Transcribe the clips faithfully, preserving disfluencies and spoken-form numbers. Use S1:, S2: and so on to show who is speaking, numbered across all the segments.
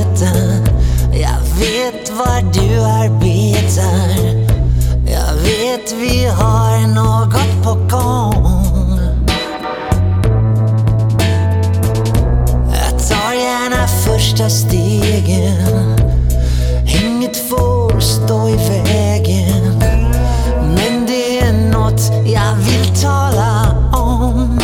S1: veta. Jag vet var du arbetar. Jag vet vi har något på gång. Jag tar gärna första stegen. Inget får stå i vägen. Men det är något jag vill tala om.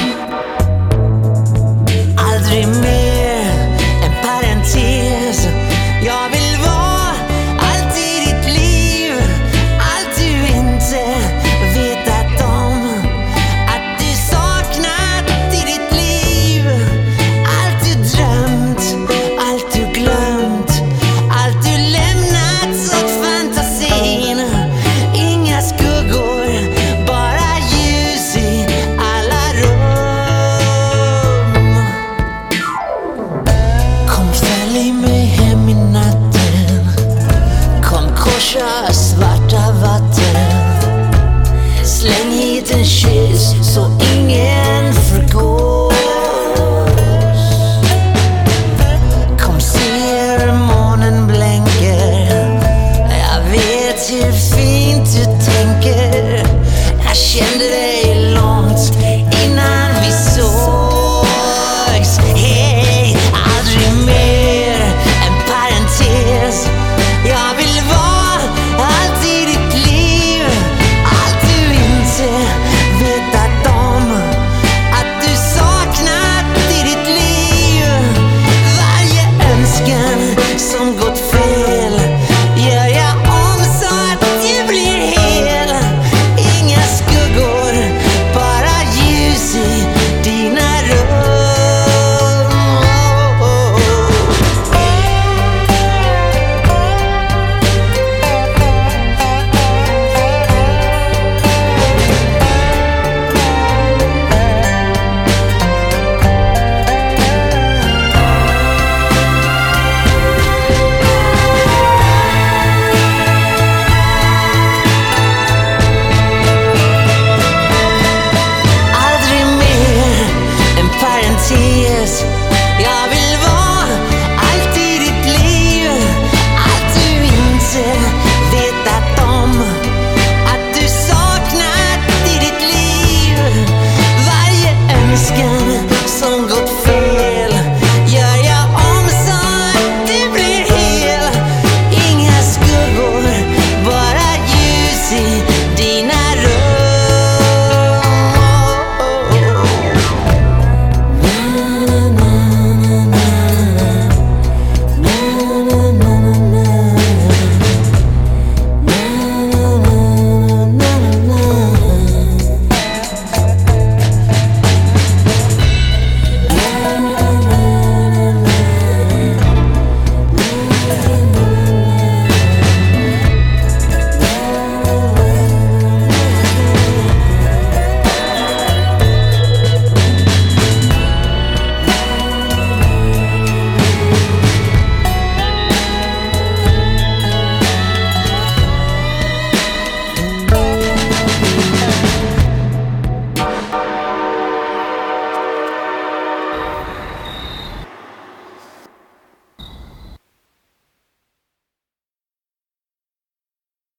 S1: Aldrig mer en parentes. Jag vill vara allt i ditt liv. Allt du inte vetat om. Att du saknat i ditt liv. Allt du drömt, allt du glömt. Allt du lämnat åt fantasin. Inga skuggor, bara ljus i alla rum. Kom följ mig hem i natten. Kom korsa svarta vatten. Släng hit en kyss så ingen